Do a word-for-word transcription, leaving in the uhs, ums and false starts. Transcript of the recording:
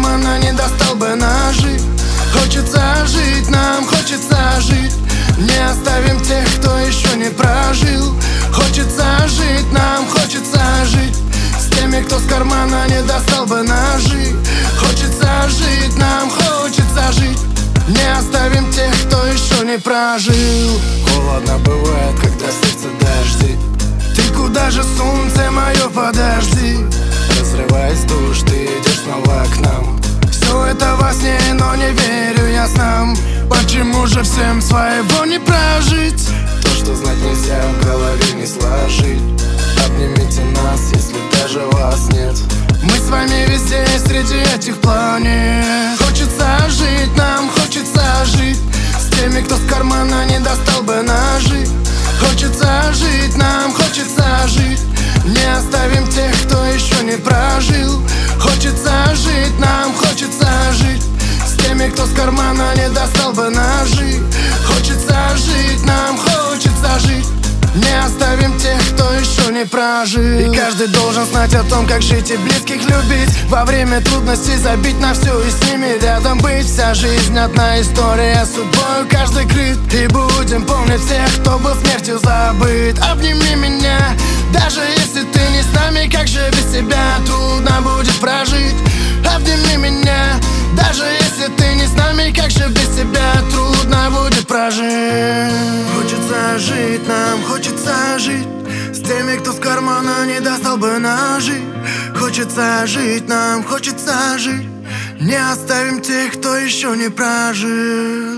кармана не достал бы ножи. Хочется жить, нам хочется жить. Не оставим тех, кто еще не прожил. Хочется жить, нам хочется жить. С теми, кто с кармана не достал бы ножи. Хочется жить, нам хочется жить. Не оставим тех, кто еще не прожил. Холодно бывает, когда сердце дожди. Ты куда же, солнце мое, подожди. Разрываясь душ, ты идешь снова к нам. Все это во сне, но не верю я снам. Почему же всем своего не прожить? То, что знать нельзя, в голове не сложить. Обнимите нас, если даже вас нет. Мы с вами везде, среди этих планет. Хочется жить, нам хочется жить. С теми, кто с кармана не достал бы ножи. Хочется жить, нам хочется жить. Не оставим тех, кто еще не прожил. Хочется жить, нам хочется жить. С теми, кто с кармана не достал бы ножи. Хочется жить, нам хочется жить. Не оставим тех, кто еще не прожил. И каждый должен знать о том, как жить и близких любить. Во время трудностей забить на все и с ними рядом быть. Вся жизнь одна история, судьбою каждый крыт. И будем помнить всех, кто был смертью забыт. Обними меня, даже если ты не с нами. Как же без тебя трудно будет прожить. Обними меня, даже если ты не с нами. Как же без тебя трудно будет прожить. Хочется жить, нам хочется жить. С теми, кто с кармана не достал бы ножи. Хочется жить, нам хочется жить. Не оставим тех, кто еще не прожил.